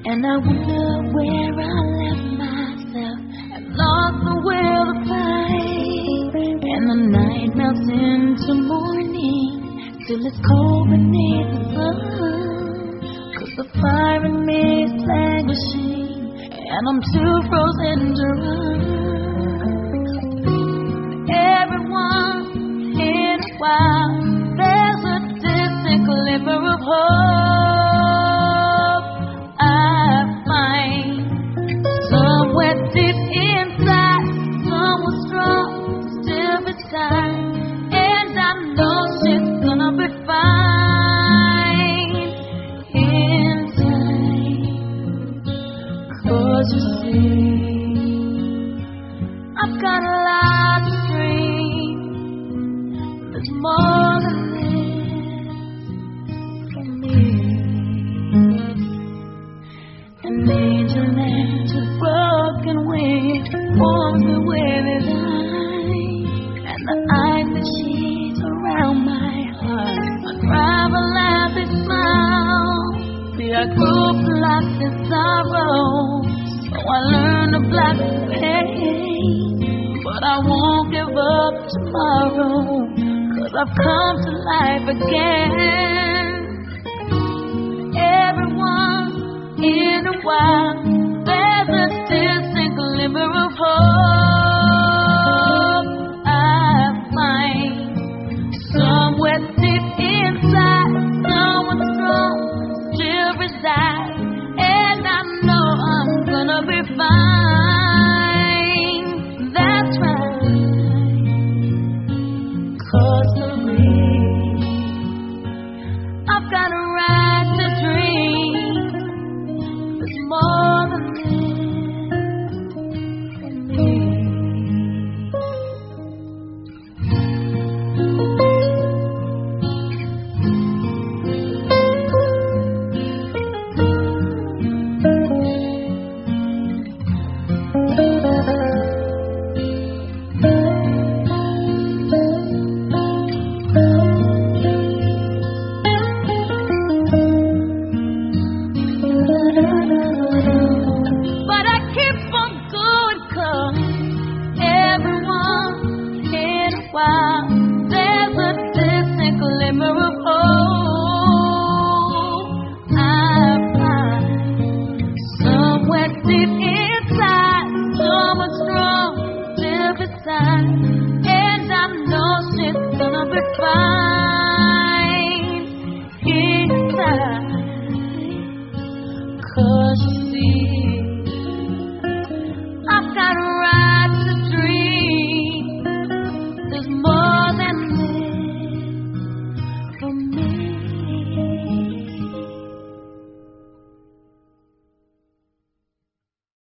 And I wonder where I left myself and lost the will to fight. And the night melts into morning till it's cold beneath the sun. 'Cause the fire in me is languishing and I'm too frozen to run. Every once in a while there's a distant glimmer of hope I find somewhere deep inside, someone strong, still beside, and I know she's gonna be fine in time. 'Cause you see, I've got a lot to dream. There's more than this for me. An angel and a broken wing warms me with his eyes, and the icy sheets around my heart unravel as they smile. See, I grew up lost in sorrow, so I learned to block the pain. But I won't give up tomorrow, 'cause I've come to life again. Everyone